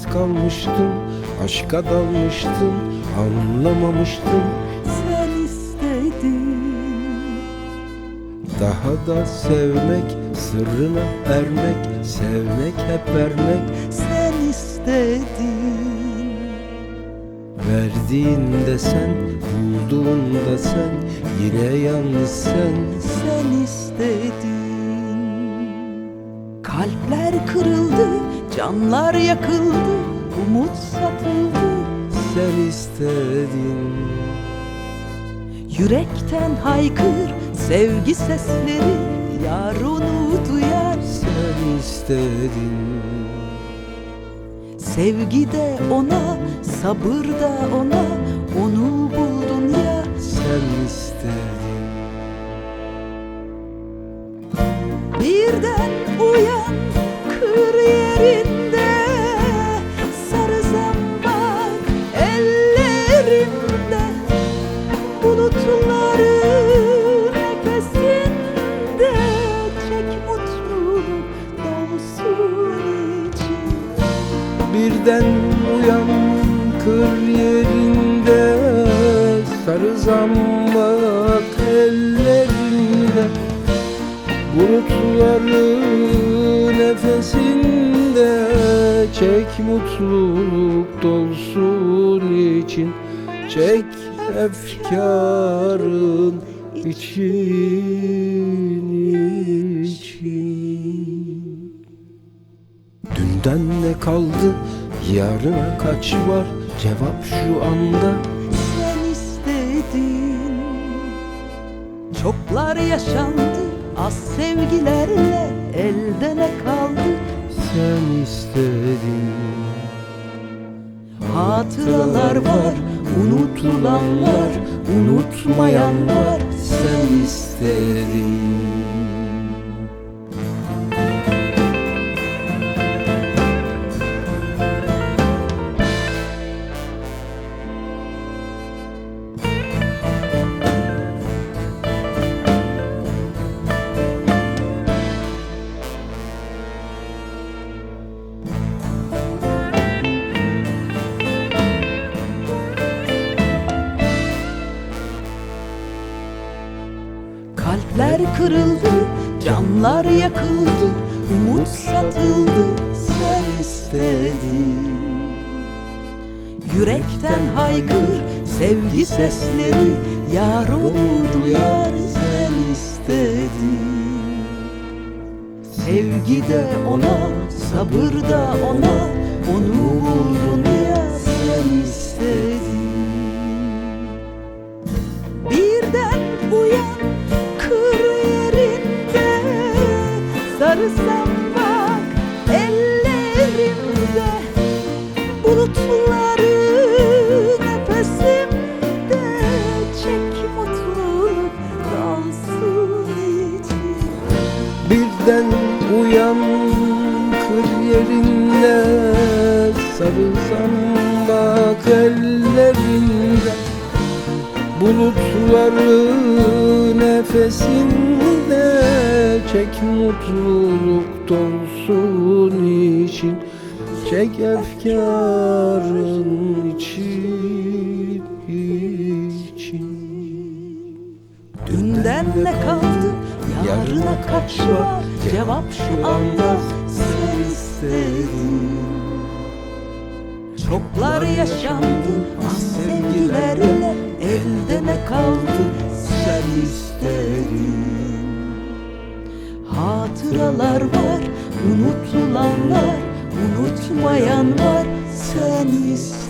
kalmıştım, aşka dalmıştım, anlamamıştım. Sen istedin. Daha da sevmek, sırrına ermek, sevmek hep vermek. Sen istedin. Verdiğinde sen, bulduğunda sen, yine yalnız sen. Sen istedin. Kalpler kırıldı, canlar yakıldı, umut satıldı. Sen istedin. Yürekten haykır, sevgi sesleri, yar onu duyar. Sen istedin. Sevgi de ona, sabır da ona, onu buldun ya. Sen istedin. Birden uyan, kır yerinde, sarı zambak ellerimde, bulutları nefesinde, çek mutluluk dolsun için. Birden uyan, kır yerinde, sarı zambak ellerinde, bulutları nefesinde, çek mutluluk dolsun için, çek efkarın için. Dünden ne kaldı, yarına kaç var? Cevap şu anda. Sen istedin. Çoklar yaşandı, az sevgilerle elde ne kaldı? Sen istedin. Hatıralar var, unutulanlar, unutmayan var. Sen istedin. Kalpler kırıldı, canlar yakıldı, umut satıldı. Sen istedin. Yürekten haykır, sevgi sesleri, yar onu duyar. Sen istedin. Sevgi de ona, sabır da ona, onu buldun ya. Sen istedin. Birden uyan, kır yerinde, sarı zambak ellerimde, bulutları nefesimde, çek mutluluk dolsun için. Birden uyan, kır yerinde, sarı zambak ellerinde, bulutları nefesinde, çek mutluluk dolsun için, çek efkarın için. Dünden ne kaldı, yarına kaç var? Cevap şu anda. Sen istedin. Çoklar yaşandı, az sevgilerle elde ne kaldı? Sen istedin. Hatıralar var, unutulanlar, unutmayan var. Sen istedin.